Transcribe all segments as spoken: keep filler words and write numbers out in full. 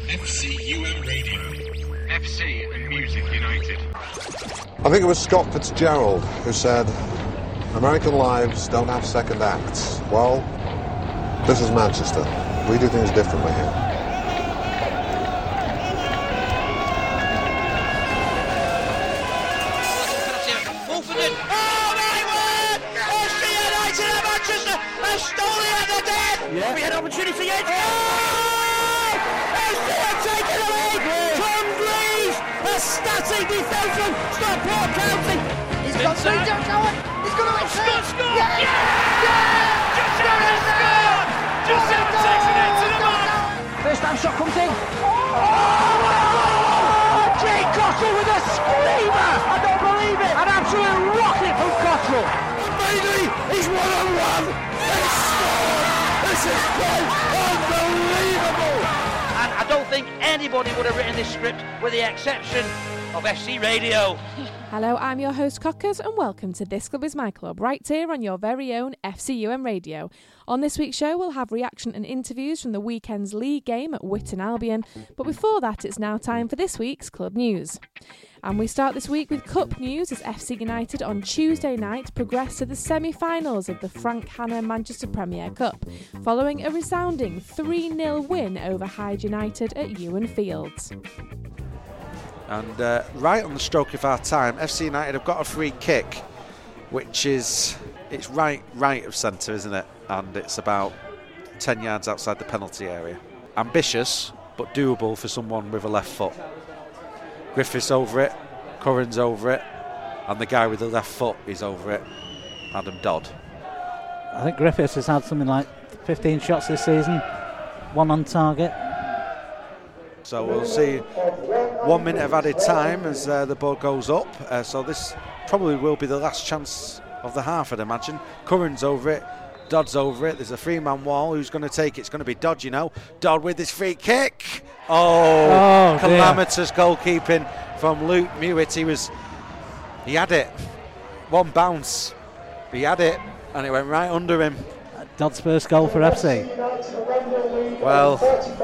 F C U M Radio. F C and Music United. I think it was Scott Fitzgerald who said, American lives don't have second acts. Well, this is Manchester. We do things differently here. Yeah. We had opportunity yet. Oh! F C have taken the lead. Tom Greaves, a static defenseman. Stockport County. He's got three jumps going. He's going to Scott scored. Yeah! Yeah! Yeah! Just scored. Just takes it into the man. First time shot comes in. Oh! Jay Cottrell with a screamer. I don't believe it. An absolute rocket from Cottrell. Bailey, he's one on one. He's scored. This is quite unbelievable! And I don't think anybody would have written this script with the exception of F C Radio. Hello, I'm your host Cockers and welcome to This Club Is My Club, right here on your very own F C U M Radio. On this week's show we'll have reaction and interviews from the weekend's league game at Witton Albion, but before that it's now time for this week's club news. And we start this week with Cup news as F C United on Tuesday night progressed to the semi-finals of the Frank Hanna Manchester Premier Cup, following a resounding three nil win over Hyde United at Ewan Fields. And uh, right on the stroke of our time, F C United have got a free kick, which is, it's right, right of centre, isn't it? And it's about ten yards outside the penalty area. Ambitious, but doable for someone with a left foot. Griffiths over it, Curran's over it, and the guy with the left foot is over it, Adam Dodd. I think Griffiths has had something like fifteen shots this season, one on target. So we'll see one minute of added time as uh, the ball goes up. Uh, so this probably will be the last chance of the half, I'd imagine. Curran's over it, Dodd's over it. There's a three-man wall. Who's going to take it? It's going to be Dodd, you know. Dodd with his free kick. Oh, oh calamitous dear. Goalkeeping from Luke Mewett. He was, he had it. One bounce. He had it, and it went right under him. Dodd's first goal for F C. Well,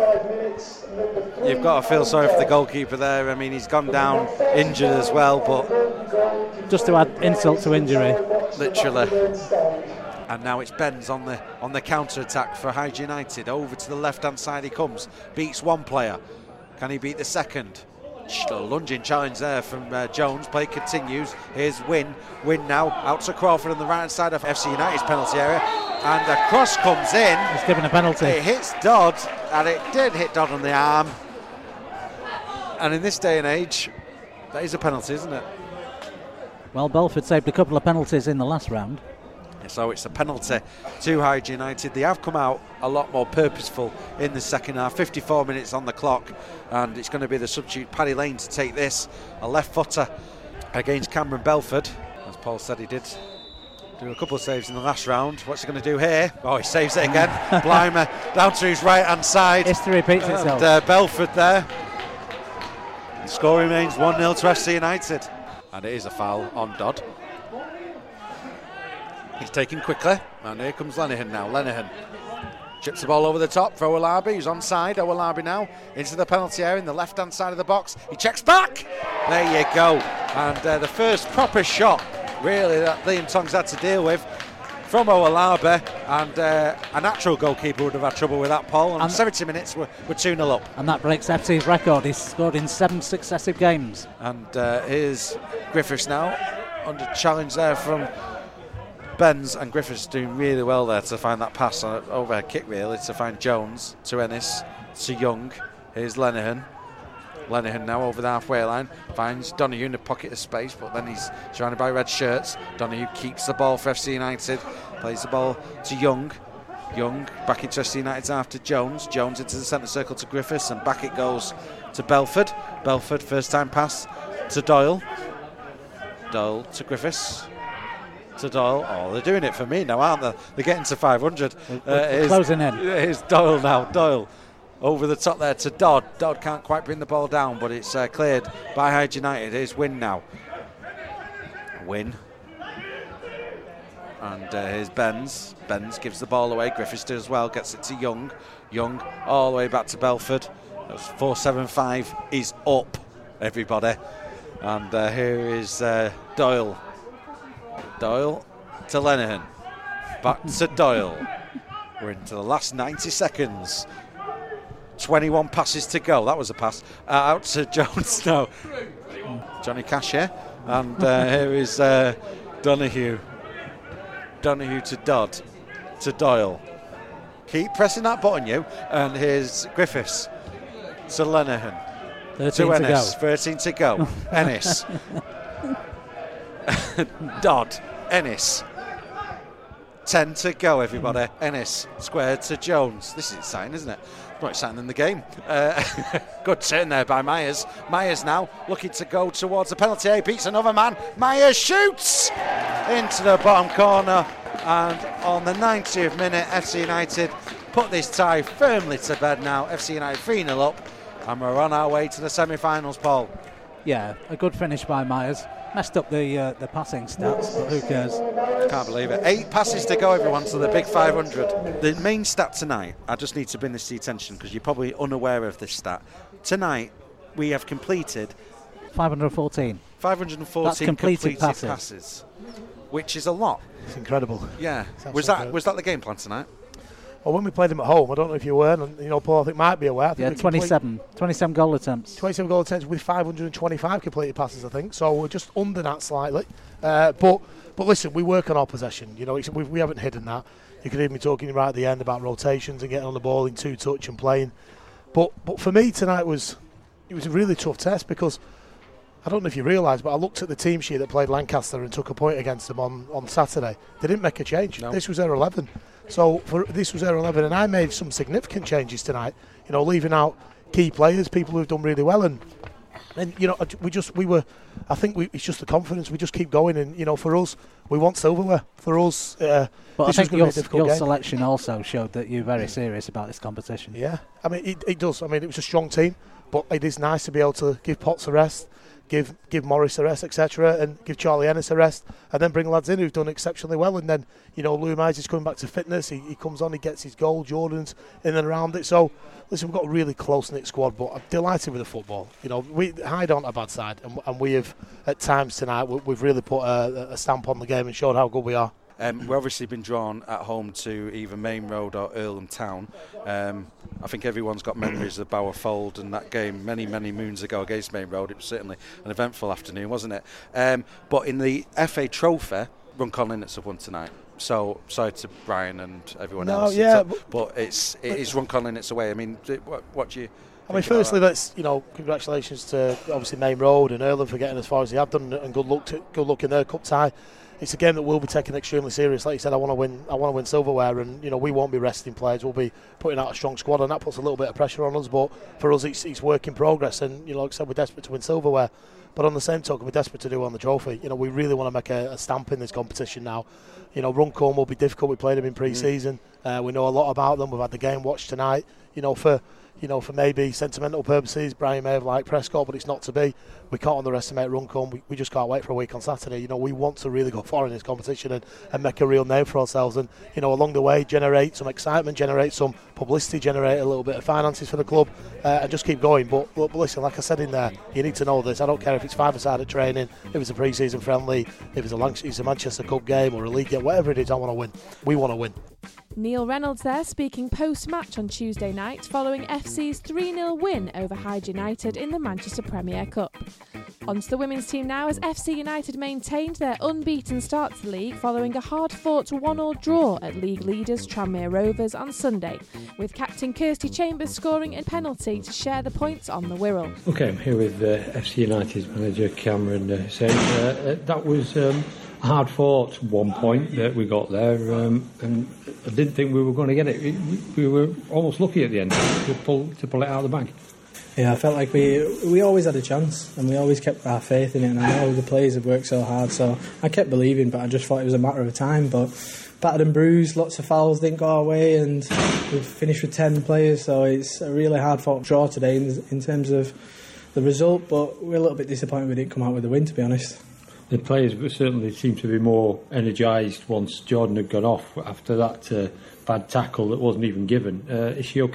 you've got to feel sorry for the goalkeeper there. I mean, he's gone down injured as well, but just to add insult to injury, literally. And now it's Benz on the on the counter attack for Hyde United. Over to the left hand side he comes, beats one player. Can he beat the second? A lunging challenge there from uh, Jones. Play continues. Here's Wynn. Wynn now out to Crawford on the right hand side of F C United's penalty area, and a cross comes in. It's given a penalty. It hits Dodd, and it did hit Dodd on the arm. And in this day and age, that is a penalty, isn't it? Well, Belford saved a couple of penalties in the last round. So it's a penalty to Hyde United. They have come out a lot more purposeful in the second half. fifty-four minutes on the clock, and it's going to be the substitute Paddy Lane to take this. A left footer against Cameron Belford. As Paul said, he did do a couple of saves in the last round. What's he going to do here? Oh, he saves it again. Blimey down to his right hand side. History repeats and, itself. Uh, Belford there. The score remains one nil to F C United, and it is a foul on Dodd. He's taken quickly, and here comes Lenihan now. Lenihan chips the ball over the top for Owolabi, who's onside. Owolabi now into the penalty area in the left-hand side of the box. He checks back. There you go. And uh, the first proper shot, really, that Liam Tongs had to deal with from Owolabi, and uh, a natural goalkeeper would have had trouble with that, Paul. And, and seventy minutes, we're, we're two nil up. And that breaks F C's record. He's scored in seven successive games. And uh, here's Griffiths now under challenge there from Benz, and Griffiths doing really well there to find that pass on an overhead kick, really, to find Jones, to Ennis, to Young. Here's Lenihan. Lenihan now over the halfway line, finds Donahue in the pocket of space, but then he's surrounded by red shirts. Donahue keeps the ball for F C United, plays the ball to Young. Young back into F C United's half to Jones. Jones into the centre circle to Griffiths, and back it goes to Belford. Belford, first time pass to Doyle. Doyle to Griffiths. To Doyle. Oh, they're doing it for me now, aren't they? They're getting to five hundred. Uh, closing in. Here's Doyle now. Doyle over the top there to Dodd. Dodd can't quite bring the ball down, but it's uh, cleared by Hyde United. Here's Wynn now. Wynn. And uh, here's Benz. Benz gives the ball away. Griffiths does as well. Gets it to Young. Young all the way back to Belford. That's four seven five is up, everybody. And uh, here is uh, Doyle. Doyle to Lenihan. Back to Doyle. We're into the last ninety seconds. twenty-one passes to go. That was a pass. Uh, out to Jones now. Johnny Cash here. And uh, here is uh, Donahue. Donahue to Dodd. To Doyle. Keep pressing that button, you. And here's Griffiths. To Lenihan. thirteen to to Ennis. go. thirteen to go. Ennis. Dodd. Ennis. ten to go, everybody. Ennis squared to Jones. This is exciting, isn't it? More exciting than the game. Uh, good turn there by Myers. Myers now looking to go towards the penalty area. Beats another man. Myers shoots into the bottom corner. And on the ninetieth minute, F C United put this tie firmly to bed now. F C United three nil up. And we're on our way to the semi-finals, Paul. Yeah, a good finish by Myers. Messed up the uh, the passing stats, but who cares? Can't believe it. Eight passes to go, everyone, to the big five hundred. The main stat tonight, I just need to bring this to your attention because you're probably unaware of this stat. Tonight, we have completed five hundred fourteen. five hundred fourteen That's completed, completed passes. passes, which is a lot. It's incredible. Yeah. It's Was that incredible. was that the game plan tonight? Well, when we played them at home, I don't know if you were, and you know, Paul, I think might be aware. I think Yeah, we complete- twenty-seven. twenty-seven goal attempts. twenty-seven goal attempts with five hundred twenty-five completed passes, I think. So we're just under that slightly. Uh, but but listen, we work on our possession. You know, it's, we, we haven't hidden that. You could hear me talking right at the end about rotations and getting on the ball in two touch and playing. But but for me tonight was it was a really tough test because I don't know if you realise, but I looked at the team sheet that played Lancaster and took a point against them on, on Saturday. They didn't make a change. No. This was their eleven. So for this was their eleven, and I made some significant changes tonight. You know, leaving out key players, people who've done really well, and and you know, we just we were. I think we, it's just the confidence. We just keep going, and you know, for us, we want silverware. For us, uh, But this I was think going your, to be a difficult your game. selection also showed that you're very serious about this competition. Yeah, I mean, it, it does. I mean, it was a strong team, but it is nice to be able to give Potts a rest, give give Morris a rest, et cetera, and give Charlie Ennis a rest, and then bring lads in who've done exceptionally well. And then, you know, Lou Mize is coming back to fitness. He, he comes on, he gets his goal. Jordan's in and around it. So, listen, we've got a really close-knit squad, but I'm delighted with the football. You know, we Hyde aren't a bad side, and, and we have, at times tonight, we, we've really put a, a stamp on the game and showed how good we are. Um, we've obviously been drawn at home to either Main Road or Earlham Town. Um, I think everyone's got memories of Bower Fold and that game many, many moons ago against Main Road. It was certainly an eventful afternoon, wasn't it? Um, but in the F A Trophy, Runcorn Linnets have won tonight. So sorry to Brian and everyone No, else. yeah, but, but it's it is Runcorn Linnets away. I mean, d- what, what do you? I mean, firstly, let's you know, congratulations to obviously Main Road and Earlham for getting as far as they have done, and good luck to good luck in their cup tie. It's a game that we'll be taking extremely serious. Like you said, I want to win. I want to win silverware, and you know we won't be resting players. We'll be putting out a strong squad, and that puts a little bit of pressure on us. But for us, it's, it's work in progress, and you know, like I said, we're desperate to win silverware. But on the same token, we're desperate to do on the trophy. You know, we really want to make a, a stamp in this competition now. You know, Runcorn will be difficult. We played them in pre-season. Mm. Uh, we know a lot about them. We've had the game watched tonight. You know, for you know, for maybe sentimental purposes, Brian may have liked Prescott, but it's not to be. We can't underestimate Runcorn. We, we just can't wait for a week on Saturday. You know, we want to really go far in this competition and, and make a real name for ourselves. And, you know, along the way, generate some excitement, generate some publicity, generate a little bit of finances for the club, uh, and just keep going. But, but listen, like I said in there, you need to know this. I don't care if it's five-a-side at training, if it's a pre-season friendly, if it's a, Lanc- it's a Manchester Cup game or a league game, whatever it is, I want to win. We want to win. Neil Reynolds there speaking post-match on Tuesday night following F C's three nil win over Hyde United in the Manchester Premier Cup. On to the women's team now as F C United maintained their unbeaten start to the league following a hard-fought one all draw at league leaders Tranmere Rovers on Sunday, with captain Kirsty Chambers scoring a penalty to share the points on the Wirral. Okay, I'm here with uh, F C United's manager Cameron uh, Hussain. Uh, uh, that was um, a hard-fought one point that we got there, um, and I didn't think we were going to get it. We, we were almost lucky at the end to pull to pull it out of the bag. Yeah, I felt like we we always had a chance and we always kept our faith in it, and I know the players have worked so hard, so I kept believing, but I just thought it was a matter of time. But battered and bruised, lots of fouls didn't go our way, and we've finished with ten players, so it's a really hard fought draw today in, in terms of the result, but we're a little bit disappointed we didn't come out with a win, to be honest. The players certainly seemed to be more energised once Jordan had gone off after that uh, bad tackle that wasn't even given. Uh, is she okay?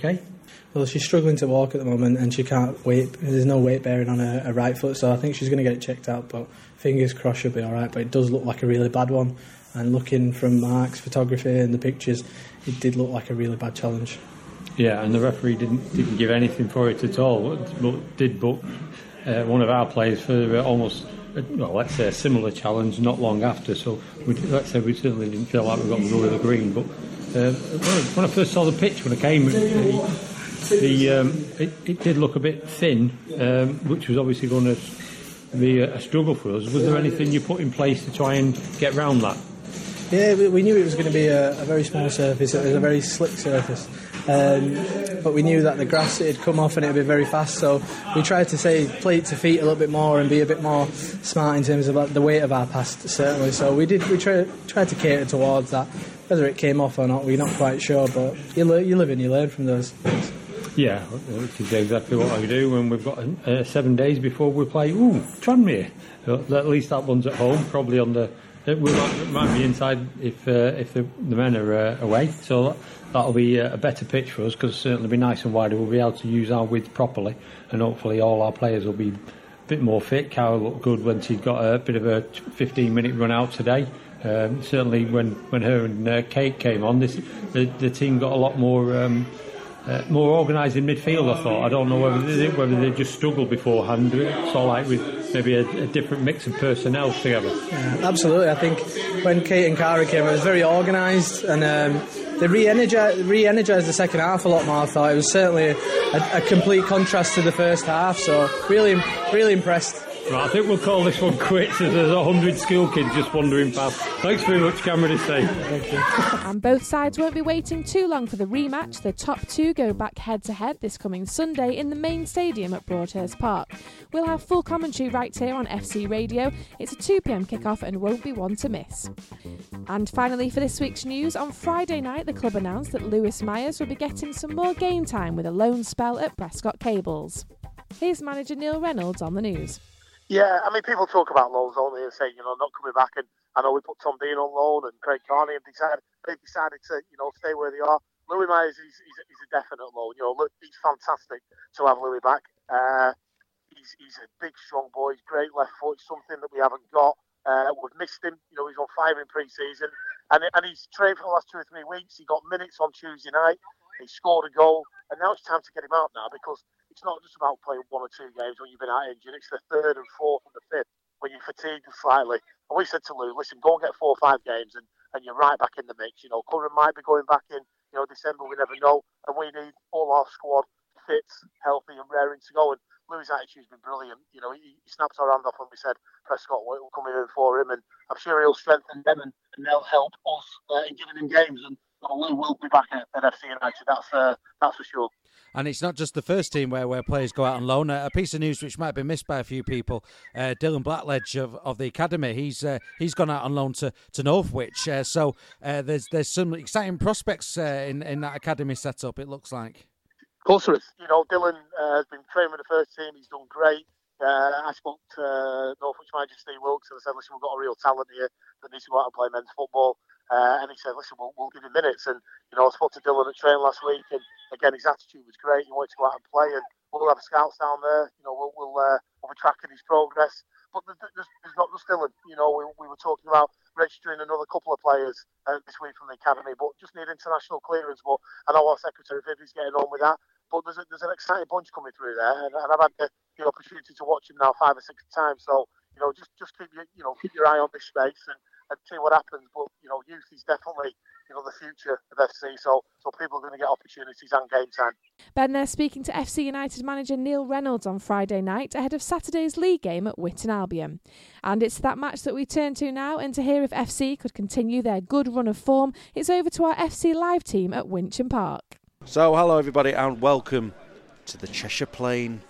Well, she's struggling to walk at the moment and she can't weight, there's no weight bearing on her, her right foot, so I think she's going to get it checked out, but fingers crossed she'll be alright. But it does look like a really bad one, and looking from Mark's photography and the pictures, it did look like a really bad challenge. Yeah, and the referee didn't didn't give anything for it at all, but did book uh, one of our players for uh, almost, well, let's say a similar challenge not long after, so we, let's say we certainly didn't feel like we got the rule of the green, but uh, when I first saw the pitch, when I came, uh, the um, it, it did look a bit thin, um, which was obviously going to be a, a struggle for us. Was there anything you put in place to try and get round that? Yeah, we, we knew it was going to be a, a very small surface. It was a very slick surface, um, but we knew that the grass it had come off and it would be very fast. So we tried to say play it to feet a little bit more and be a bit more smart in terms of like, the weight of our pass, certainly. So we did. We tried tried to cater towards that. Whether it came off or not, we're not quite sure. But you, le- you live and you learn from those things. Yeah, which is exactly what we do when we've got uh, seven days before we play. Ooh, Tranmere. At least that one's at home, probably on the. It might, might be inside if uh, if the, the men are uh, away, so that'll be a better pitch for us because it'll certainly be nice and wide. We'll be able to use our width properly, and hopefully all our players will be a bit more fit. Carol looked good when she'd got a bit of a fifteen minute run out today. Um, certainly when, when her and uh, Kate came on, this the, the team got a lot more um, uh, more organised in midfield. I thought. I don't know whether they, whether they just struggled beforehand. So like with maybe a, a different mix of personnel together. Yeah, absolutely. I think when Kate and Cara came, it was very organised, and um, they re-energised, re-energised the second half a lot more. I thought it was certainly a, a, a complete contrast to the first half. So really, really impressed. Right, I think we'll call this one quits as there's a hundred school kids just wandering past. Thanks very much, Cameron Estate. Thank you. And both sides won't be waiting too long for the rematch. The top two go back head-to-head this coming Sunday in the main stadium at Broadhurst Park. We'll have full commentary right here on F C Radio. It's a two p m kickoff and won't be one to miss. And finally, for this week's news, on Friday night the club announced that Lewis Myers will be getting some more game time with a loan spell at Prescott Cables. Here's manager Neil Reynolds on the news. Yeah, I mean, people talk about loans, don't they, and say, you know, not coming back. And I know we put Tom Dean on loan and Craig Carney, and decided, they decided to, you know, stay where they are. Louis Myers, he's, he's, he's a definite loan. You know, look, he's fantastic to have Louis back. Uh, he's, he's a big, strong boy. He's great left foot, something that we haven't got. Uh, we've missed him. You know, he's on fire in pre-season. And, and he's trained for the last two or three weeks. He got minutes on Tuesday night. He scored a goal. And now it's time to get him out now, because it's not just about playing one or two games when you've been out injured. It's the third and fourth and the fifth when you're fatigued slightly. And we said to Lou, listen, go and get four or five games and, and you're right back in the mix. You know, Curran might be going back in, you know, December, we never know. And we need all our squad fit, healthy and raring to go. And Lou's attitude's been brilliant. You know, he, he snapped our hand off when we said Prescott will come in for him. And I'm sure he'll strengthen them and, and they'll help us uh, in giving him games. And well, Lou will be back at, at F C United, that's, uh, that's for sure. And it's not just the first team where, where players go out on loan. Uh, a piece of news which might be missed by a few people, uh, Dylan Blackledge of, of the academy, he's uh, he's gone out on loan to, to Northwich. Uh, so uh, there's there's some exciting prospects uh, in, in that academy setup, it looks like. Of course there is. You know, Dylan uh, has been training with the first team, he's done great. Uh, I spoke to uh, Northwich manager Steve Wilkes and I said, listen, we've got a real talent here that needs to go out and play men's football. Uh, and he said, listen, we'll, we'll give him minutes. And, you know, I spoke to Dylan at training last week, and again, his attitude was great. He wanted to go out and play, and we'll have scouts down there. You know, we'll we'll, uh, we'll be tracking his progress. But there's, there's not just Dylan. You know, we, we were talking about registering another couple of players uh, this week from the academy, but just need international clearance. But I know our secretary Vivi's getting on with that. But there's a, there's an exciting bunch coming through there, and, and I've had the, the opportunity to watch him now five or six times. So, you know, just just keep your you know keep your eye on this space and. and see what happens. But, you know, youth is definitely, you know, the future of F C, so so people are going to get opportunities and game time. Ben there speaking to F C United manager Neil Reynolds on Friday night ahead of Saturday's league game at Witton Albion. And it's that match that we turn to now, and to hear if F C could continue their good run of form, it's over to our F C Live team at Wincham Park. So, hello everybody and welcome to the Cheshire Plain.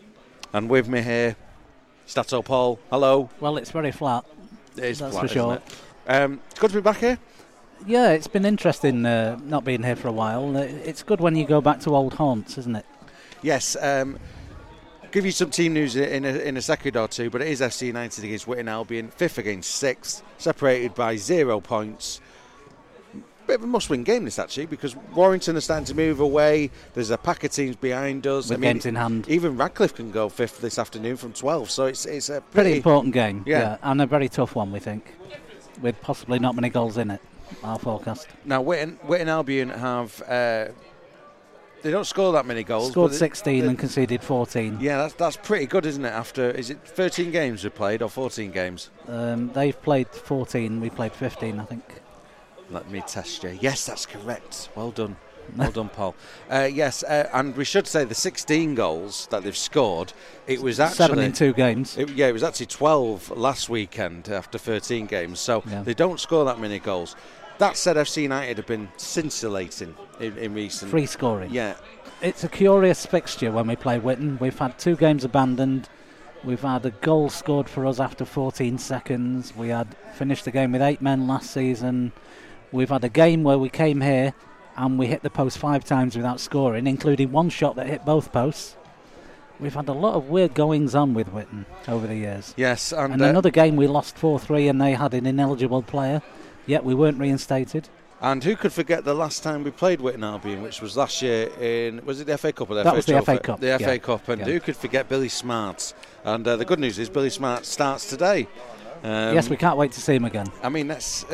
And with me here, Stato Paul. Hello. Well, it's very flat. It is That's flat, for sure. isn't it? Um, good to be back here. Yeah, it's been interesting uh, not being here for a while. It's good when you go back to old haunts, isn't it? Yes. Um, give you some team news in a, in a second or two, but it is F C United against Witton Albion, fifth against sixth, separated by zero points. bit of a must-win game this actually, because Warrington are starting to move away. There's a pack of teams behind us. With I mean, games in hand. Even Radcliffe can go fifth this afternoon from twelve, so it's it's a Pretty, pretty important game, Yeah. yeah, and a very tough one, we think, with possibly not many goals in it, our forecast. Now, Witten, Witten Albion have... Uh, they don't score that many goals. Scored but they- sixteen they- and conceded fourteen. Yeah, that's that's pretty good, isn't it? After, is it thirteen games we played, or fourteen games? Um, they've played fourteen, we played fifteen, I think. Let me test you. Yes, that's correct. Well done. Well done, Paul. Uh, yes, uh, and we should say the sixteen goals that they've scored, it was actually... Seven in two games. It, yeah, it was actually twelve last weekend after thirteen games, so Yeah. they don't score that many goals. That said, F C United have been scintillating in, in recent... Free scoring. Yeah. It's a curious fixture when we play Witten. We've had two games abandoned. We've had a goal scored for us after fourteen seconds. We had finished the game with eight men last season. We've had a game where we came here and we hit the post five times without scoring, including one shot that hit both posts. We've had a lot of weird goings on with Witten over the years. Yes, and, and uh, another game we lost four three and they had an ineligible player, yet we weren't reinstated. And who could forget the last time we played Witten Albion, which was last year in, was it the F A Cup or the That F A was the Trophy? F A Cup, The F A yeah. Cup, and Yeah. who could forget Billy Smart? And uh, the good news is Billy Smart starts today. Um, Yes, we can't wait to see him again. I mean, that's.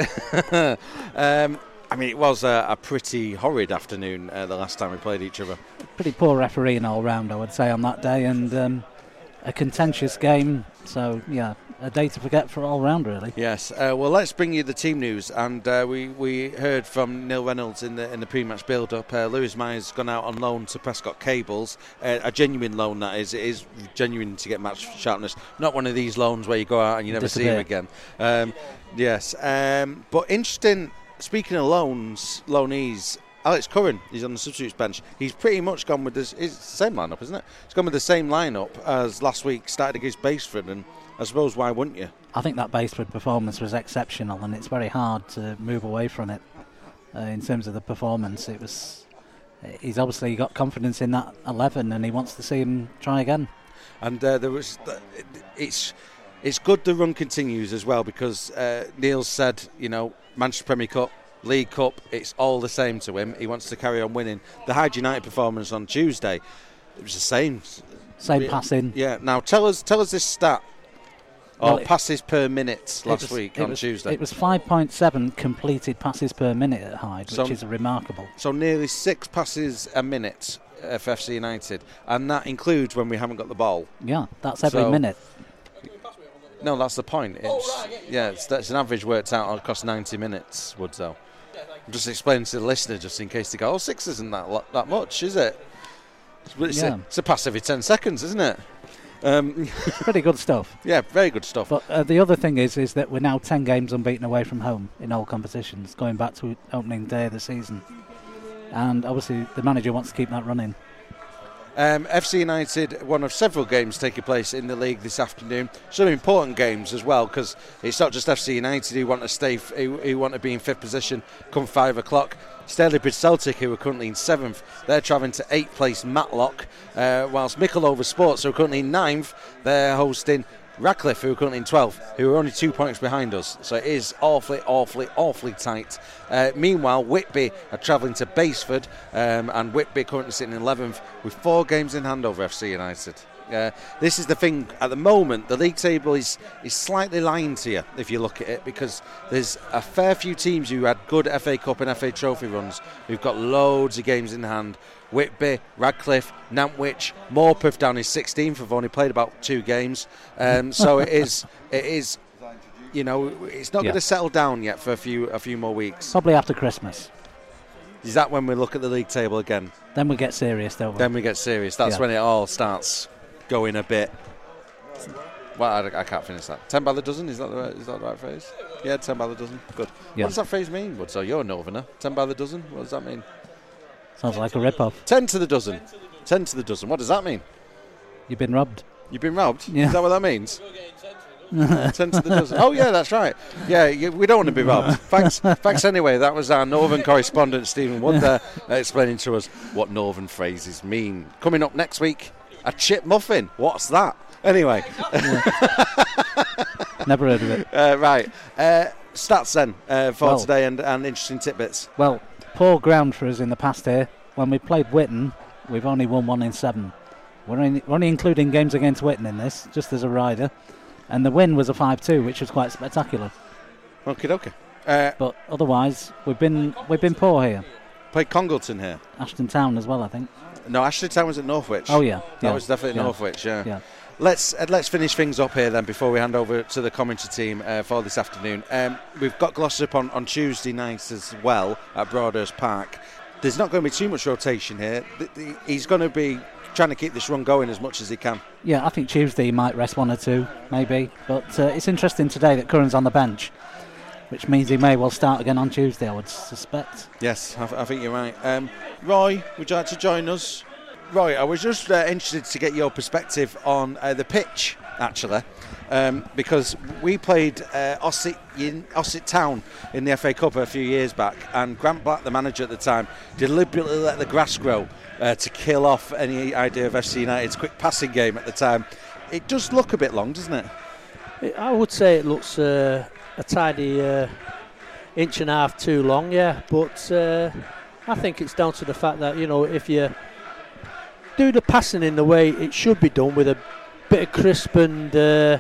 um, I mean, it was a, a pretty horrid afternoon uh, the last time we played each other. Pretty poor refereeing all round, I would say, on that day, and um, a contentious game. So, yeah, a day to forget for all round, really. Yes. Uh, well, let's bring you the team news, and uh, we we heard from Neil Reynolds in the in the pre-match build-up. Uh, Lewis Myers gone out on loan to Prescott Cables, uh, a genuine loan that is. It is genuine to get match sharpness, not one of these loans where you go out and you never see him again. Um, yes. Um, but interesting. Speaking of loans, loanees, Alex Curran, he's on the substitutes bench. He's pretty much gone with this. It's the same lineup, isn't it? He's gone with the same lineup as last week, started against Baseford, and I suppose why wouldn't you? I think that Baseford performance was exceptional, and it's very hard to move away from it uh, in terms of the performance. It was. He's obviously got confidence in that eleven, and he wants to see him try again. And uh, there was, it's it's good the run continues as well, because uh, Neil said, you know, Manchester Premier Cup, League Cup, it's all the same to him. He wants to carry on winning. The Hyde United performance on Tuesday, it was the same. Same Re- passing. Yeah. Now tell us, tell us this stat. Or Well, it- passes per minute It last was- week it on was- Tuesday. It was five point seven completed passes per minute at Hyde, So- which is remarkable. So nearly six passes a minute for F C United, and that includes when we haven't got the ball. Yeah, that's every So- minute. No, that's the point. It's, yeah, it's, that's an average worked out across ninety minutes, Woods, though. I'm just explaining to the listener, just in case they go, oh, six isn't that lo- that much, is it? It's, Yeah. a, it's a pass every ten seconds, isn't it? Um, Pretty good stuff. Yeah, very good stuff. But uh, the other thing is, is that we're now ten games unbeaten away from home in all competitions, going back to opening day of the season. And obviously, the manager wants to keep that running. Um, F C United, one of several games taking place in the league this afternoon. Some important games as well, because it's not just F C United who want to stay, f- who, who want to be in fifth position come five o'clock. Stalybridge Celtic, who are currently in seventh, they're travelling to eighth place Matlock, uh, whilst Mickleover Sports, who are currently in ninth, they're hosting Radcliffe, who are currently in twelfth, who are only two points behind us. So it is awfully, awfully, awfully tight. Uh, meanwhile, Whitby are travelling to Baseford, um, and Whitby currently sitting in eleventh with four games in hand over F C United. Uh, this is the thing, at the moment, the league table is, is slightly lying to you if you look at it, because there's a fair few teams who had good F A Cup and F A Trophy runs who've got loads of games in hand. Whitby, Radcliffe, Nantwich, Morpeth down in sixteenth have only played about two games. Um, so it is, it is, you know, it's not Yeah. going to settle down yet for a few a few more weeks. Probably after Christmas. Is that when we look at the league table again? Then we get serious, don't we? Then we get serious. That's Yeah. when it all starts going a bit. Well, I, I can't finish that. Ten by the dozen, is that the right, is that the right phrase? Yeah, ten by the dozen. Good. Yeah. What does that phrase mean? Wood? So you're a northerner. Ten by the dozen. What does that mean? Sounds like a rip-off. Ten to the dozen. Ten to the dozen. What does that mean? You've been robbed. You've been robbed. Yeah. Is that what that means? Ten to the dozen. Oh yeah, that's right. Yeah, you, we don't want to be robbed. Thanks, thanks anyway. That was our northern correspondent Stephen Wood there uh, explaining to us what northern phrases mean. Coming up next week, a chip muffin. What's that? Anyway, Never heard of it. uh, right. Uh, stats then uh, for well, today and, and interesting tidbits. Well, poor ground for us in the past here. When we played Witton, we've only won one in seven. We're only, we're only including games against Witton in this, just as a rider. And the win was a five two, which was quite spectacular. Okay, okay. Uh, but otherwise, we've been we've been poor here. Played Congleton here. Ashton Town as well, I think. No, Ashton Town was at Northwich. Oh yeah, that yeah. was definitely yeah. Northwich. Yeah. yeah. Let's uh, let's finish things up here then before we hand over to the commentary team uh, for this afternoon. Um, we've got Glossop on, on Tuesday night as well at Broadhurst Park. There's not going to be too much rotation here. The, the, he's going to be trying to keep this run going as much as he can. Yeah, I think Tuesday he might rest one or two, maybe. But uh, it's interesting today that Curran's on the bench, which means he may well start again on Tuesday, I would suspect. Yes, I, I think you're right. Um, Roy, would you like to join us? Roy, I was just uh, interested to get your perspective on uh, the pitch, actually, um, because we played uh, Ossett, in, Ossett Town in the F A Cup a few years back, and Grant Black, the manager at the time, deliberately let the grass grow uh, to kill off any idea of F C United's quick passing game at the time. It does look a bit long, doesn't it? I would say it looks uh, a tidy uh, inch and a half too long, yeah, but uh, I think it's down to the fact that, you know, if you do the passing in the way it should be done with a bit of crisp and uh,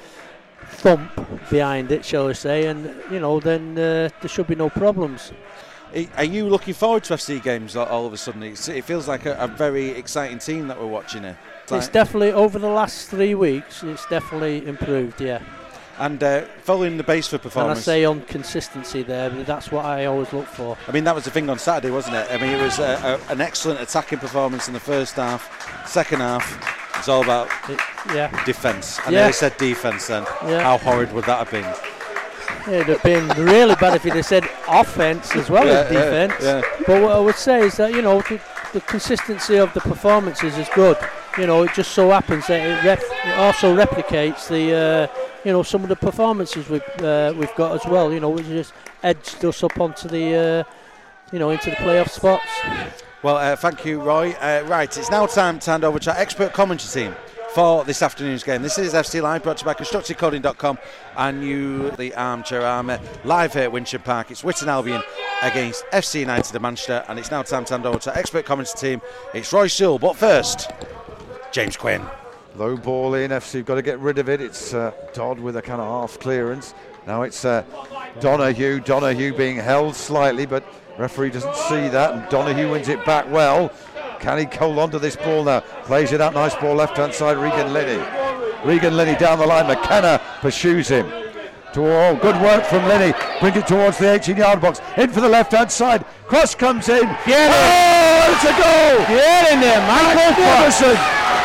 thump behind it, shall we say, and you know, then uh, there should be no problems. Are you looking forward to F C games all of a sudden? It's, it feels like a, a very exciting team that we're watching here. It's, like it's definitely, over the last three weeks, it's definitely improved, yeah. And uh, following the Basford performance. And I say on consistency there, but that's what I always look for. I mean, that was the thing on Saturday, wasn't it? I mean, it was a, a, an excellent attacking performance in the first half. Second half, it's all about it, yeah. defence. I yeah. nearly said defence then. Yeah. How horrid would that have been? It'd have been really bad if you'd have said offence as well yeah, as defence. Yeah, yeah. But what I would say is that, you know, the, the consistency of the performances is good. You know, it just so happens that it, rep- it also replicates the, uh, you know, some of the performances we've uh, we've got as well. You know, which just edged us up onto the, uh, you know, into the playoff spots. Well, uh, thank you, Roy. Uh, right, it's now time to hand over to our expert commentary team for this afternoon's game. This is F C Live, brought to you by constructive coding dot com and you, the Armchair Army, live here at Wincham Park. It's Witton Albion against F C United of Manchester, and it's now time to hand over to our expert commentary team. It's Roy Sewell, but first, James Quinn. Low ball in, F C have got to get rid of it. It's uh, Dodd with a kind of half clearance. Now it's uh, Donahue. Donahue being held slightly, but referee doesn't see that, and Donahue wins it back well. Can he hold on to this ball now? Plays it out, nice ball left hand side, Regan Linney. Regan Linney down the line, McKenna pursues him. To, oh, good work from Linney. Brings it towards the eighteen yard box. In for the left hand side. Cross comes in. Get oh, it. It's a goal. Get in there, Michael. Magnificent.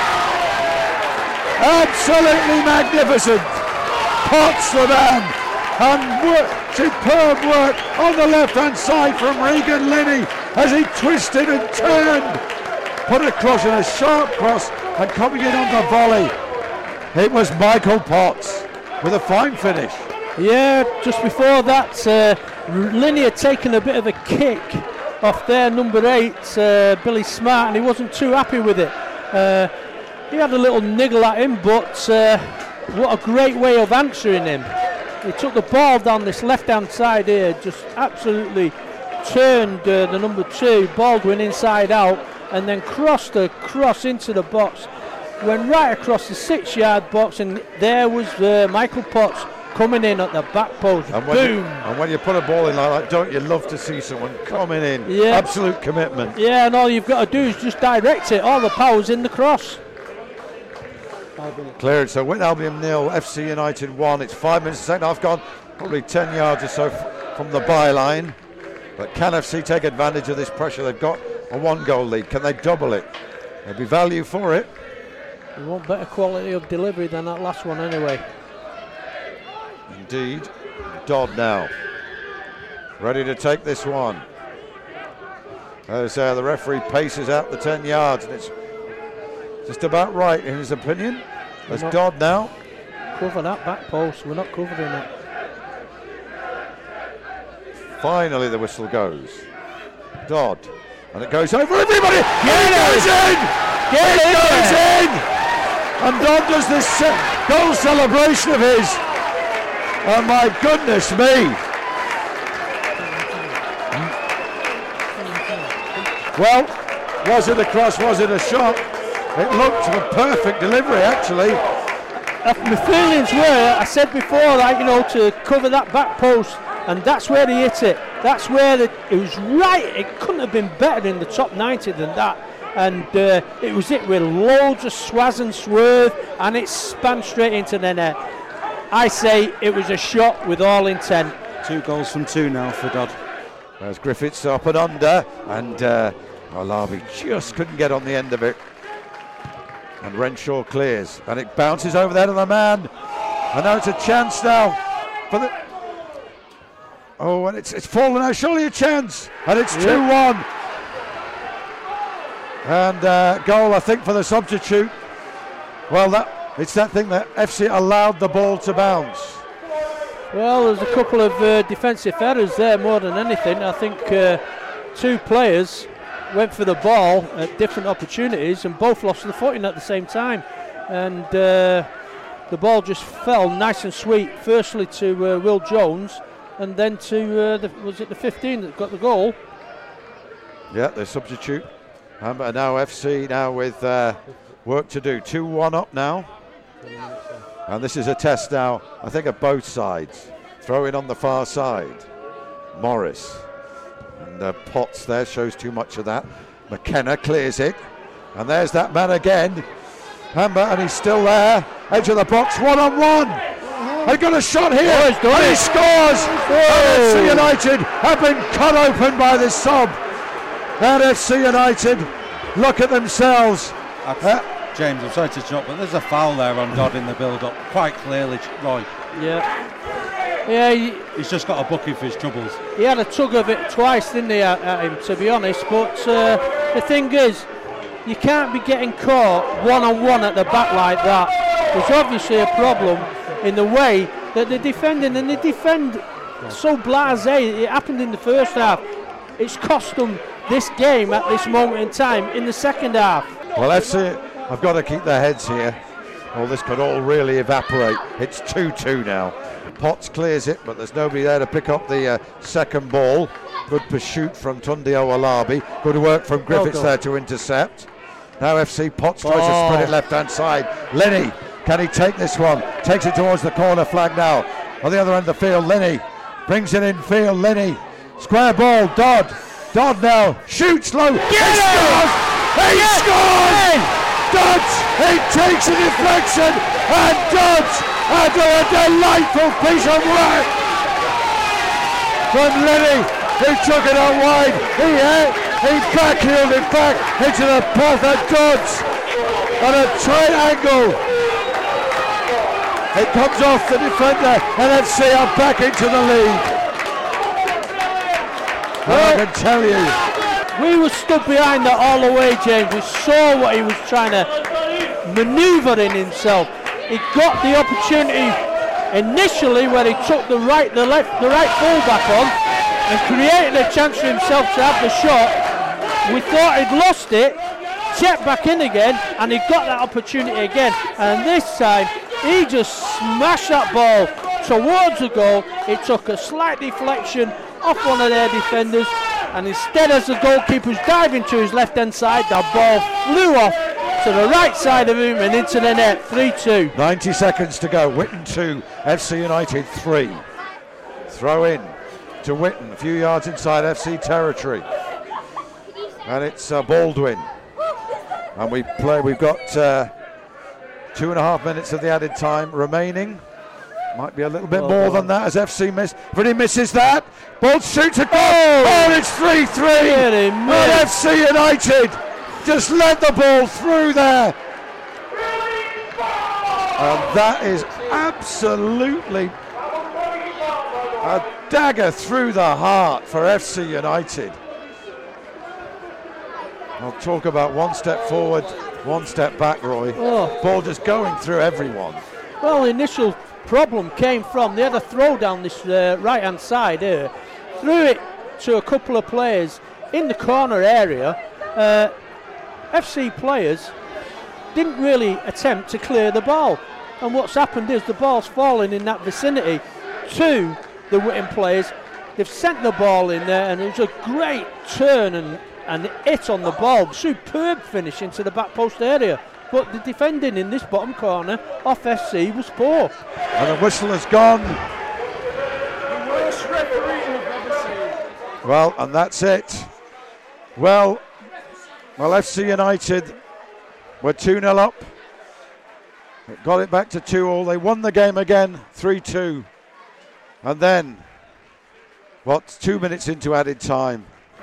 Absolutely magnificent. Potts the man. And work, superb work on the left hand side from Regan Linney as he twisted and turned. Put a cross in, a sharp cross, and coming in on the volley. It was Michael Potts with a fine finish. Yeah, just before that, uh, Linney had taken a bit of a kick off their number eight, uh, Billy Smart, and he wasn't too happy with it. Uh, he had a little niggle at him, but uh, what a great way of answering him. He took the ball down this left-hand side here, just absolutely turned uh, the number two, Baldwin, inside out, and then crossed across into the box. Went right across the six-yard box, and there was uh, Michael Potts coming in at the back post. And when Boom! You, and when you put a ball in like that, don't you love to see someone coming in? Yeah. Absolute commitment. Yeah, and all you've got to do is just direct it. All the power's in the cross. Cleared, so Witton Albion nil, F C United one. It's five minutes, second half gone, probably ten yards or so f- from the byline. But can F C take advantage of this pressure? They've got a one goal lead. Can they double it? There'll be value for it. We want better quality of delivery than that last one anyway. Indeed. Dodd now. Ready to take this one. As uh, the referee paces out the ten yards, and it's just about right in his opinion. There's Dodd now. Cover that back post. We're not covering it. Finally the whistle goes. Dodd. And it goes over everybody. Get it goes in. Get it in goes there. in. And Dodd does this ce- goal celebration of his. Oh my goodness me. Well, was it a cross? Was it a shot? It looked a perfect delivery, actually. Uh, my feelings were, I said before, that you know, to cover that back post, and that's where he hit it. That's where the, it was right. It couldn't have been better in the top ninety than that. And uh, it was it with loads of swaz and swerve, and it spun straight into the net. I say it was a shot with all intent. Two goals from two now for Dodd. There's Griffiths up and under, and uh, Alabi just couldn't get on the end of it. And Renshaw clears, and it bounces over the head of the man. And now it's a chance now for the. Oh, and it's it's fallen now. Surely a chance, and it's two one. And uh, goal, I think, for the substitute. Well, that it's that thing that F C allowed the ball to bounce. Well, there's a couple of uh, defensive errors there more than anything. I think uh, two players went for the ball at different opportunities and both lost the footing at the same time. And uh, the ball just fell nice and sweet, firstly to uh, Will Jones, and then to, uh, the, was it the fifteen that got the goal? Yeah, the substitute. Um, and now F C now with uh, work to do. two one up now. And this is a test now, I think, of both sides. Throw in on the far side. Morris. And uh, Potts there shows too much of that. McKenna clears it. And there's that man again. Amber, and he's still there. Edge of the box, one on one. They got a shot here. Oh, he's and he scores. And F C United have been cut open by this sub. And F C United look at themselves. Uh, James, I'm sorry to interrupt, but there's a foul there on Dodd in the build-up, quite clearly, Roy. Yeah. Yeah. He, He's just got a booking for his troubles. He had a tug of it twice, didn't he, at, at him, to be honest. But uh, the thing is, you can't be getting caught one-on-one at the back like that. There's obviously a problem in the way that they're defending, and they defend so blasé. It happened in the first half. It's cost them this game at this moment in time in the second half. Well, F C have got to keep their heads here, or this could all really evaporate. It's two two now. Potts clears it, but there's nobody there to pick up the uh, second ball. Good pursuit from Tunde Owolabi. Good work from Griffiths well there to intercept. Now F C Potts tries oh. to spread it left-hand side. Lenny, can he take this one? Takes it towards the corner flag now. On the other end of the field, Lenny brings it in field. Lenny, square ball, Dodd. Dodd now shoots low. Get he scores! He Get scores! It! Dodds, he takes a deflection, and Dodds, after a delightful piece of work from Lenny, who took it out wide. He hit, he backheeled it back into the path of Dodds on a tight angle. It comes off the defender, and F C are back into the lead. Well, I can tell you, we were stood behind that all the way, James. We saw what he was trying to manoeuvre in himself. He got the opportunity initially where he took the right, the left, the right fullback on and created a chance for himself to have the shot. We thought he'd lost it, checked back in again, and he got that opportunity again. And this time, he just smashed that ball towards the goal. It took a slight deflection off one of their defenders, and instead, as the goalkeeper's diving to his left-hand side, the ball flew off to the right side of him and into the net. three two. ninety seconds to go. Witten two, F C United three. Throw in to Witten, a few yards inside F C territory, and it's uh, Baldwin. And we play. We've got uh, two and a half minutes of the added time remaining. Might be a little bit well more done. than that as F C miss, but he misses that. Ball shoots a goal. Oh, oh it's three three. And F C United just let the ball through there. And that is absolutely a dagger through the heart for F C United. I'll talk about one step forward, one step back, Roy. Oh. Ball just going through everyone. Well, the initial problem came from, they had a throw down this uh, right hand side here, threw it to a couple of players in the corner area. uh, F C players didn't really attempt to clear the ball, and what's happened is the ball's fallen in that vicinity to the Witten players. They've sent the ball in there, and it was a great turn and and hit on the ball. Superb finish into the back post area. But the defending in this bottom corner off F C was poor. And the whistle has gone. The worst referee I've ever seen. Well, and that's it. Well, well, F C United were two nil up. It got it back to two all. They won the game again, three two. And then, what, two minutes into added time,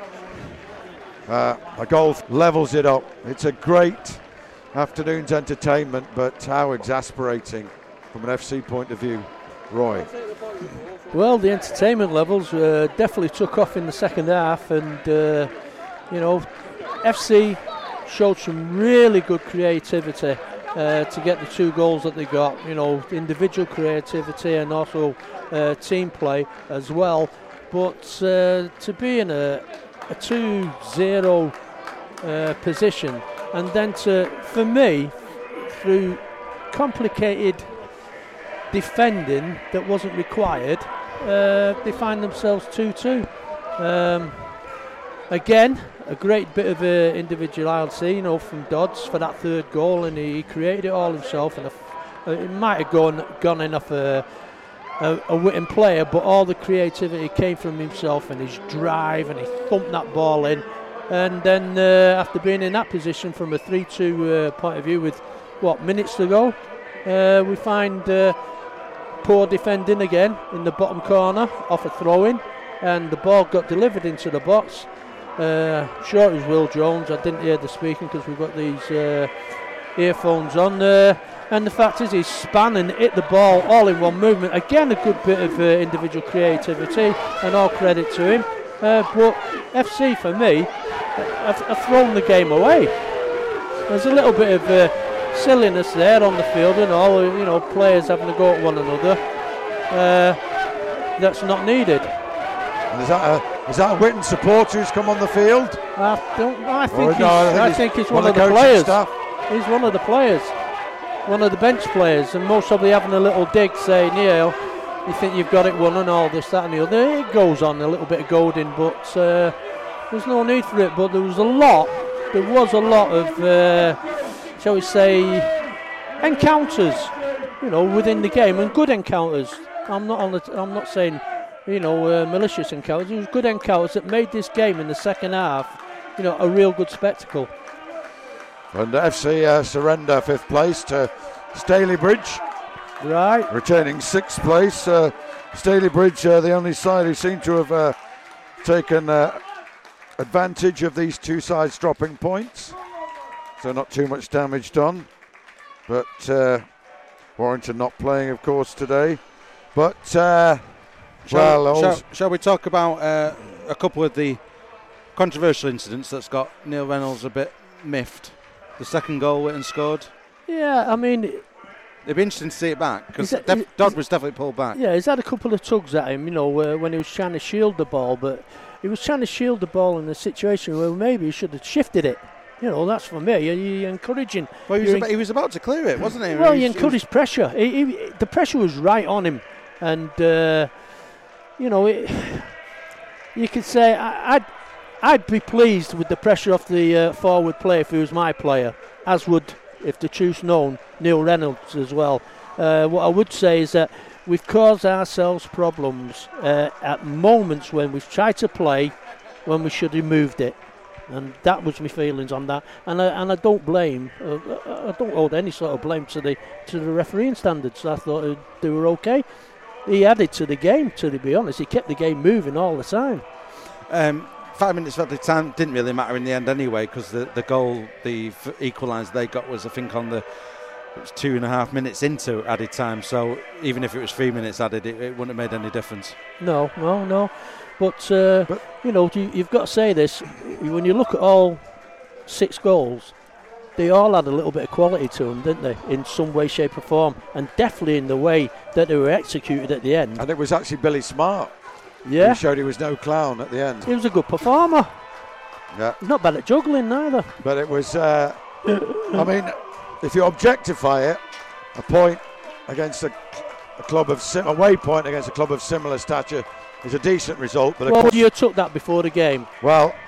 uh, a goal levels it up. It's a great afternoon's entertainment, but how exasperating from an F C point of view. Roy. Well, the entertainment levels uh, definitely took off in the second half, and uh, you know, F C showed some really good creativity uh, to get the two goals that they got. You know, individual creativity and also uh, team play as well. But uh, to be in a, a two zero uh, position, and then to, for me, through complicated defending that wasn't required, uh, they find themselves two two. Um, again, a great bit of uh, individuality, you know, from Dodds for that third goal, and he created it all himself. And uh, it might have gone gone enough a, a, a Witten player, but all the creativity came from himself and his drive, and he thumped that ball in. And then uh, after being in that position from a three two uh, point of view with, what, minutes to go, uh, we find uh, poor defending again in the bottom corner off a throw-in, and the ball got delivered into the box. Uh, sure, it was Will Jones. I didn't hear the speaking because we've got these uh, earphones on. Uh, and the fact is, he span and hit the ball all in one movement. Again, a good bit of uh, individual creativity, and all credit to him. Uh, but F C, for me, have, have thrown the game away. There's a little bit of uh, silliness there on the field, and all, you know, players having a go at one another. Uh, that's not needed. And is that a is that a Witten supporter who's come on the field? I don't. I think. Or He's, no, I think I he's think he's one one, of of the the coaching players. staff. He's one of the players, one of the bench players, and most probably having a little dig, saying, "Yeah, you think you've got it won and all this, that, and the other." It goes on a little bit of goading, but uh, there's no need for it. But there was a lot. There was a lot of, uh, shall we say, encounters, you know, within the game, and good encounters. I'm not on the. T- I'm not saying, you know, uh, malicious encounters. It was good encounters that made this game in the second half, you know, a real good spectacle. And F C uh, surrender fifth place to Stalybridge. Right. Retaining sixth place. Uh, Stalybridge, uh, the only side who seem to have uh, taken uh, advantage of these two sides dropping points. So not too much damage done. But uh, Warrington not playing, of course, today. But, uh, shall, well... Shall, shall we talk about uh, a couple of the controversial incidents that's got Neil Reynolds a bit miffed? The second goal Witten scored. Yeah, I mean... It'd be interesting to see it back, because def- Dodd was definitely pulled back. Yeah, he's had a couple of tugs at him, you know, uh, when he was trying to shield the ball, but he was trying to shield the ball in a situation where maybe he should have shifted it. You know, that's for me. You're, you're encouraging. Well, he was, you're about, he was about to clear it, wasn't he? Well, he he was, encouraged he was pressure. He, he, the pressure was right on him. And, uh, you know, it, you could say I, I'd, I'd be pleased with the pressure off the uh, forward player if he was my player, as would, if the truth's known, Neil Reynolds as well. Uh, what I would say is that we've caused ourselves problems uh, at moments when we've tried to play when we should have moved it. And that was my feelings on that, and I, and I don't blame, uh, I don't hold any sort of blame to the to the refereeing standards. I thought they were okay. He added to the game, to be honest. He kept the game moving all the time. Um, five minutes of the time didn't really matter in the end anyway, because the, the goal, the f- equaliser they got was, I think, on the it was two and a half minutes into added time. So even if it was three minutes added, it, it wouldn't have made any difference. No, no, no. But, uh, but you know, you, you've got to say this. When you look at all six goals, they all had a little bit of quality to them, didn't they? In some way, shape or form. And definitely in the way that they were executed at the end. And it was actually Billy Smart. Yeah. He showed he was no clown at the end. He was a good performer. Yeah. Not bad at juggling neither. But it was, uh, I mean, if you objectify it, a point against a, a club of, sim- away point against a club of similar stature is a decent result. But well, would you have took that before the game? Well,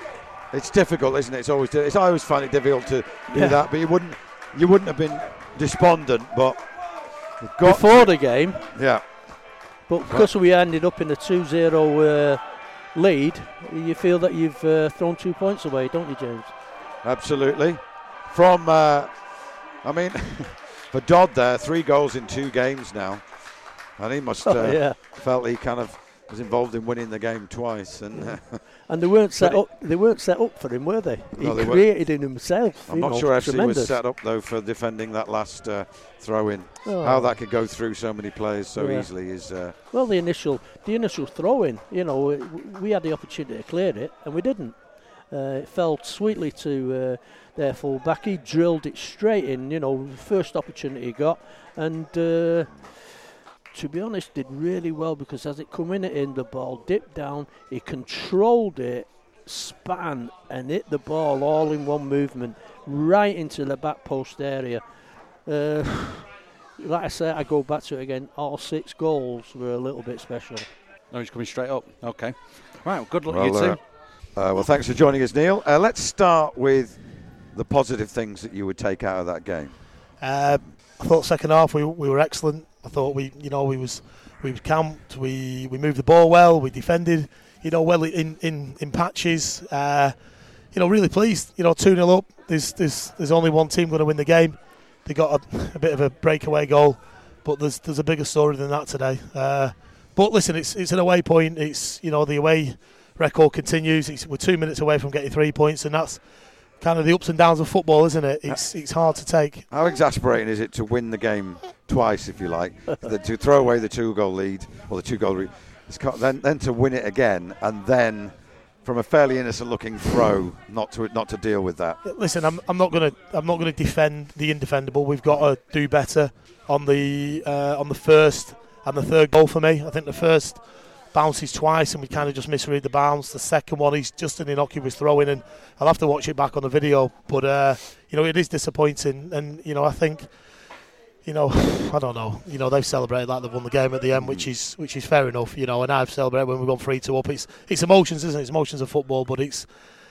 it's difficult, isn't it? It's always it's I always find it difficult to do Yeah. that, but you wouldn't you wouldn't have been despondent, but you've got Before the game. Yeah. But because we ended up in a two zero uh, lead, you feel that you've uh, thrown two points away, don't you, James? Absolutely. From, uh, I mean, for Dodd there, three goals in two games now. And he must Oh, uh, yeah. felt he kind of was involved in winning the game twice. And uh, And they weren't set but up. They weren't set up for him, were they? He No, they weren't. created it himself. I'm you not know, sure F C tremendous. was set up, though, for defending that last uh, throw-in. Oh. How that could go through so many players so Yeah. easily is... Uh, Well, the initial, the initial throw-in. You know, we, we had the opportunity to clear it, and we didn't. Uh, it fell sweetly to uh, their full-back. He drilled it straight in. You know, the first opportunity he got, and. Uh, To be honest, did really well because as it come in, it in the ball dipped down. He controlled it, span, and hit the ball all in one movement, right into the back post area. Uh, like I said, I go back to it again. All six goals were a little bit special. No, he's coming straight up. Okay. Right, well, good luck, well, you two. uh, uh, well, thanks for joining us, Neil. Uh, let's start with the positive things that you would take out of that game. Uh, I thought second half we we were excellent. I thought we, you know, we was we was camped. We we moved the ball well. We defended, you know, well in in in patches. Uh, you know, really pleased. You know, two nil up. There's there's there's only one team going to win the game. They got a, a bit of a breakaway goal, but there's there's a bigger story than that today. Uh, but listen, it's it's an away point. It's, you know, the away record continues. It's, we're two minutes away from getting three points, and that's kind of the ups and downs of football, isn't it? It's it's hard to take. How exasperating is it to win the game twice, if you like, the, to throw away the two-goal lead or the two-goal lead, it's got, then then to win it again, and then from a fairly innocent-looking throw, not to not to deal with that. Listen, I'm I'm not gonna I'm not gonna defend the indefendable. We've got to do better on the uh, on the first and the third goal for me. I think the first bounces twice and we kind of just misread the bounce. The second one, he's just an innocuous throw in, and I'll have to watch it back on the video. But uh, you know, it is disappointing, and you know, I think, you know, I don't know. You know, they've celebrated like they've won the game at the end, which is which is fair enough. You know, and I've celebrated when we've gone three two up. It's it's emotions, isn't it? It's emotions of football, but it's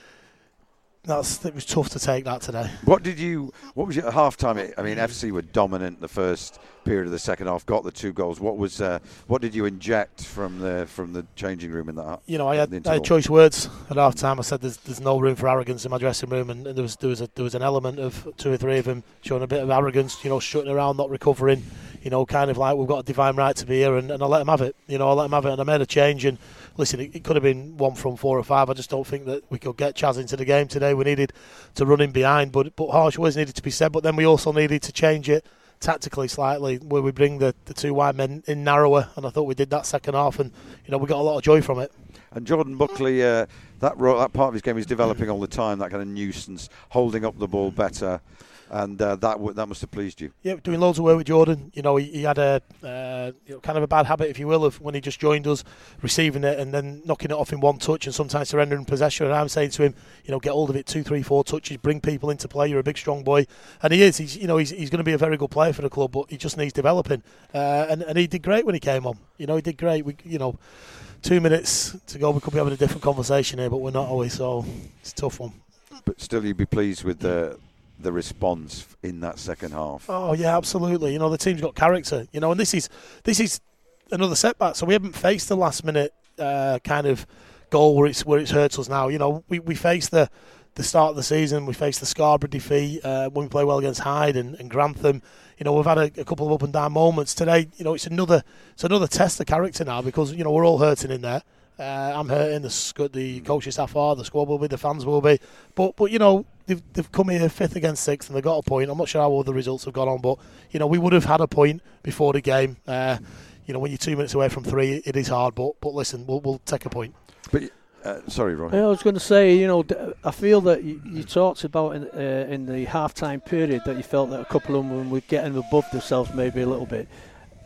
that's it was tough to take that today. What did you? What was your half time? I mean, F C were dominant the first period of the second half, got the two goals. What was? Uh, what did you inject from the from the changing room in that? You know, I had, the I had choice words at half time. I said there's there's no room for arrogance in my dressing room, and, and there was there was a, there was an element of two or three of them showing a bit of arrogance. You know, strutting around, not recovering. You know, kind of like we've got a divine right to be here, and, and I let them have it. You know, I let them have it, and I made a change. And listen, it, it could have been one from four or five. I just don't think that we could get Chaz into the game today. We needed to run in behind, but but harsh words needed to be said. But then we also needed to change it tactically slightly, where we bring the, the two wide men in narrower, and I thought we did that second half, and you know we got a lot of joy from it. And Jordan Buckley, uh, that ro- that part of his game is developing all the time. That kind of nuisance, holding up the ball better, and uh, that w- that must have pleased you. Yeah, doing loads of work with Jordan. You know, he, he had a uh, you know, kind of a bad habit, if you will, of when he just joined us, receiving it and then knocking it off in one touch, and sometimes surrendering possession. And I'm saying to him, you know, get hold of it, two, three, four touches, bring people into play. You're a big, strong boy, and he is. He's, you know, he's he's going to be a very good player for the club, but he just needs developing. Uh, and and he did great when he came on. You know, he did great. We, you know, two minutes to go, we could be having a different conversation here, but we're not always. So it's a tough one. But still, you'd be pleased with the. the response in that second half. Oh yeah, absolutely. You know, the team's got character. You know, and this is this is another setback. So we haven't faced the last minute uh, kind of goal where it's where it's hurt us now. You know, we we faced the the start of the season. We faced the Scarborough defeat uh, when we play well against Hyde and, and Grantham. You know, we've had a, a couple of up and down moments today. You know, it's another it's another test of character now, because you know we're all hurting in there. Uh, I'm hurting, the sc- the coaching staff are, the squad will be, the fans will be. But, but you know, they've, they've come here fifth against sixth and they've got a point. I'm not sure how all the results have gone on, but, you know, we would have had a point before the game. Uh, you know, when you're two minutes away from three, it is hard. But, but listen, we'll, we'll take a point. But uh, sorry, Roy. I was going to say, you know, I feel that you, you talked about in, uh, in the half-time period that you felt that a couple of them were getting above themselves maybe a little bit.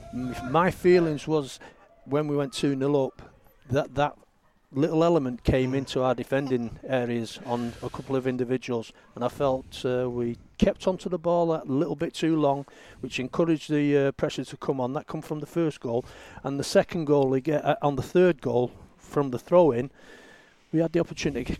My feelings was when we went two nil up, that that little element came into our defending areas on a couple of individuals, and I felt uh, we kept onto the ball a little bit too long, which encouraged the uh, pressure to come on. That come from the first goal, and the second goal, uh, on the third goal from the throw-in, we had the opportunity to clear,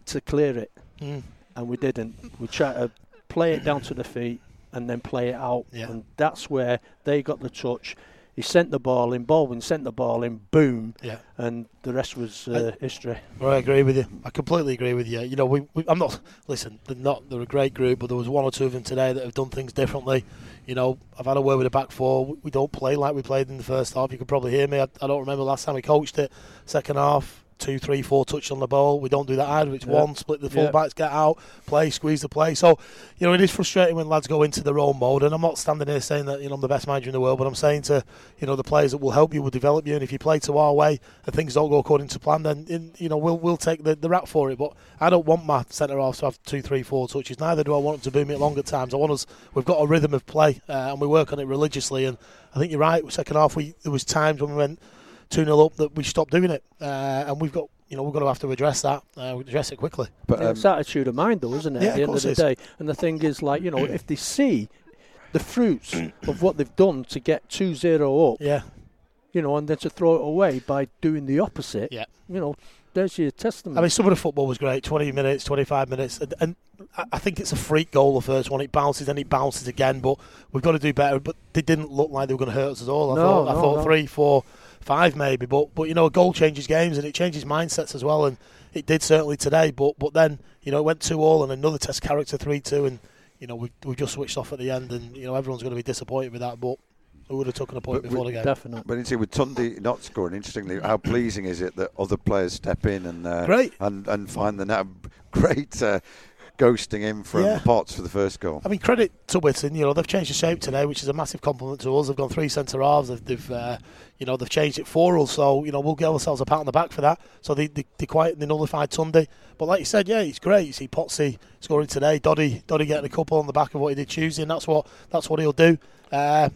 to clear it, mm. and we didn't. We tried to play it down to the feet and then play it out, yeah. and that's where they got the touch. He sent the ball in, Baldwin sent the ball in, boom, yeah. and the rest was uh, I, history. Well, I agree with you. I completely agree with you. You know, we, we I'm not, listen, they're not, they're a great group, but there was one or two of them today that have done things differently. You know, I've had a word with the back four. We don't play like we played in the first half. You could probably hear me. I, I don't remember last time we coached it. Second half, two, three, four touch on the ball. We don't do that either. It's yeah. one, split the full-backs, yeah. get out, play, squeeze the play. So, you know, it is frustrating when lads go into their own mode. And I'm not standing here saying that, you know, I'm the best manager in the world, but I'm saying to, you know, the players that will help you, will develop you. And if you play to our way and things don't go according to plan, then, in, you know, we'll we'll take the, the rap for it. But I don't want my centre-halves to have two, three, four touches. Neither do I want them to boom it long at times. I want us, we've got a rhythm of play, uh, and we work on it religiously. And I think you're right. Second half, we there was times when we went two nil up that we stopped doing it. Uh, and we've got, you know, we're going to have to address that, uh, address it quickly. But um, it's attitude of mind, though, isn't it? Yeah, at the end of the is. day, and the thing is, like, you know, if they see the fruits of what they've done to get two zero up, yeah, you know, and then to throw it away by doing the opposite, yeah, you know, there's your testament. I mean, some of the football was great. Twenty minutes, twenty-five minutes, and, and I think it's a freak goal. The first one, it bounces, and it bounces again. But we've got to do better. But they didn't look like they were going to hurt us at all. I no, thought, no, I thought no. three, four. Five maybe, but but you know, a goal changes games and it changes mindsets as well, and it did certainly today. But but then you know it went two all and another test character three two, and you know we we just switched off at the end, and you know everyone's going to be disappointed with that. But we would have taken a point but before the game. Definitely. But you see, with Tundi not scoring, interestingly, how pleasing is it that other players step in and uh, great and and find the net great. Uh, ghosting him from yeah. Potts for the first goal. I mean, credit to Witten. You know, they've changed the shape today, which is a massive compliment to us. They've gone three centre halves. They've, they've uh, you know, they've changed it for us. So you know, we'll give ourselves a pat on the back for that. So they they, they quite they nullified Tundi. But like you said, yeah, he's great. You see Potsy scoring today. Doddy Doddy getting a couple on the back of what he did Tuesday, and that's what that's what he'll do. Uh,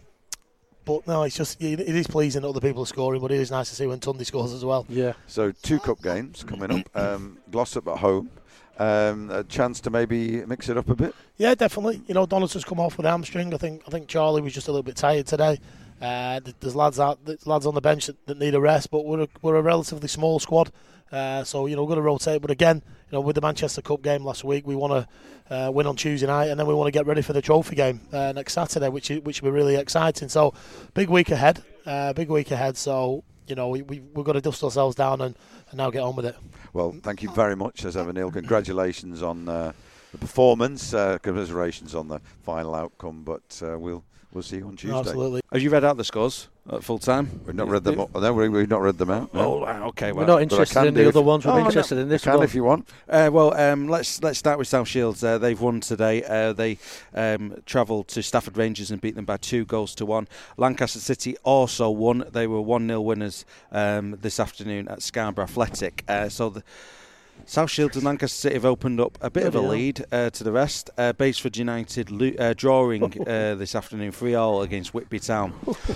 But no, it's just it is pleasing that other people are scoring, but it is nice to see when Tundi scores as well. Yeah. So two cup games coming up. Um, Glossop at home. Um, a chance to maybe mix it up a bit. Yeah, definitely. You know, Donaldson's come off with a hamstring. I think I think Charlie was just a little bit tired today. Uh, there's lads out, there's lads on the bench that, that need a rest, but we're a, we're a relatively small squad, uh, so you know we're going to rotate. But again, you know, with the Manchester Cup game last week, we want to uh, win on Tuesday night, and then we want to get ready for the trophy game uh, next Saturday, which is, which will be really exciting. So, big week ahead, uh, big week ahead. So. You know, we, we, we've got to dust ourselves down and, and now get on with it. Well, thank you very much, as ever, Neil. Congratulations on uh, the performance. Uh, commiserations on the final outcome, but uh, we'll we'll see you on Tuesday. Absolutely. Have you read out the scores at full time? We've not read them. Up. No, we, we've not read them out. No. Oh, okay. Well, we're not interested in the other ones. We're oh, interested no. in this you can one. if you want. Uh, well, um, let's let's start with South Shields. Uh, they've won today. Uh, they um, travelled to Stafford Rangers and beat them by two goals to one. Lancaster City also won. They were one nil winners um, this afternoon at Scarborough Athletic. Uh, so the South Shields and Lancaster City have opened up a bit of a lead uh, to the rest. Uh, Baseford United lo- uh, drawing uh, this afternoon three all against Whitby Town.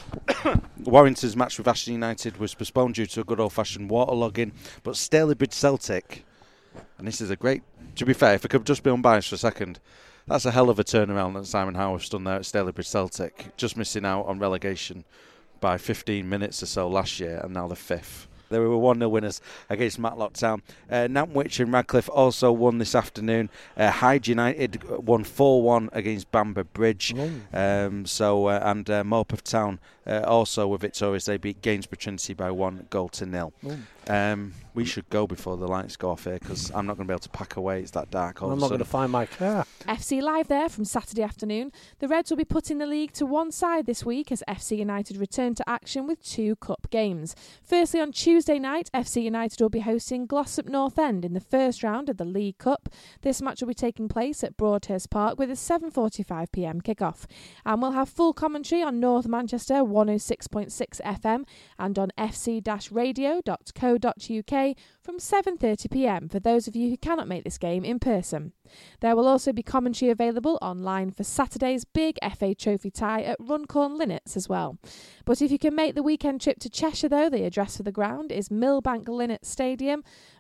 Warrington's match with Ashton United was postponed due to a good old-fashioned waterlogging, but Stalybridge Celtic, and this is a great, to be fair, if I could just be unbiased for a second, that's a hell of a turnaround that Simon Howarth's done there at Stalybridge Celtic, just missing out on relegation by fifteen minutes or so last year, and now the fifth. They were one nil winners against Matlock Town. Uh, Nantwich and Radcliffe also won this afternoon. Uh, Hyde United won four one against Bamber Bridge. Um, so uh, and uh, Morpeth Town uh, also were victorious. They beat Gainsborough Trinity by one goal to nil. Um, we should go before the lights go off here because I'm not going to be able to pack away. It's that dark. All I'm of a not sudden. going to find my car. F C Live there from Saturday afternoon. The Reds will be putting the league to one side this week as F C United return to action with two cup games. Firstly, on Tuesday night, F C United will be hosting Glossop North End in the first round of the League Cup. This match will be taking place at Broadhurst Park with a seven forty-five p m kick-off. And we'll have full commentary on North Manchester one oh six point six F M and on f c radio dot co dot u k from seven thirty p m for those of you who cannot make this game in person. There will also be commentary available online for Saturday's big F A Trophy tie at Runcorn Linnets as well. But if you can make the weekend trip to Cheshire though, the address for the ground is Millbank Linnet Stadium.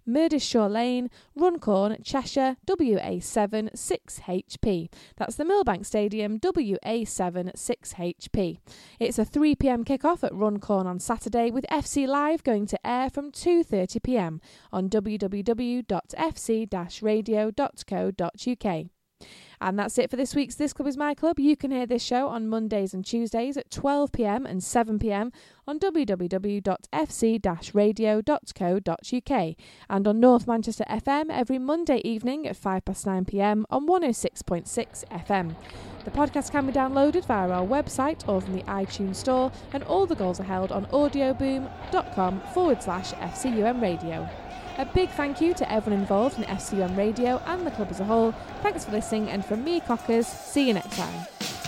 Murdishaw Lane, Runcorn, Cheshire, W A seven six H P. That's the Millbank Stadium, W A seven six H P. It's a three p m kick-off at Runcorn on Saturday, with F C Live going to air from two thirty p m on w w w dot f c dash radio dot co dot u k. And that's it for this week's This Club Is My Club. You can hear this show on Mondays and Tuesdays at twelve p m and seven p m on w w w dot f c dash radio dot co dot u k and on North Manchester F M every Monday evening at five past nine p m on one oh six point six F M. The podcast can be downloaded via our website or from the iTunes store, and all the goals are held on audioboom.com forward slash FCUM radio. A big thank you to everyone involved in F C U M Radio and the club as a whole. Thanks for listening, and from me, Cockers, see you next time.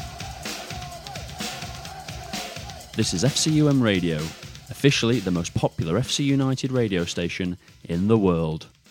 This is F C U M Radio, officially the most popular F C United radio station in the world.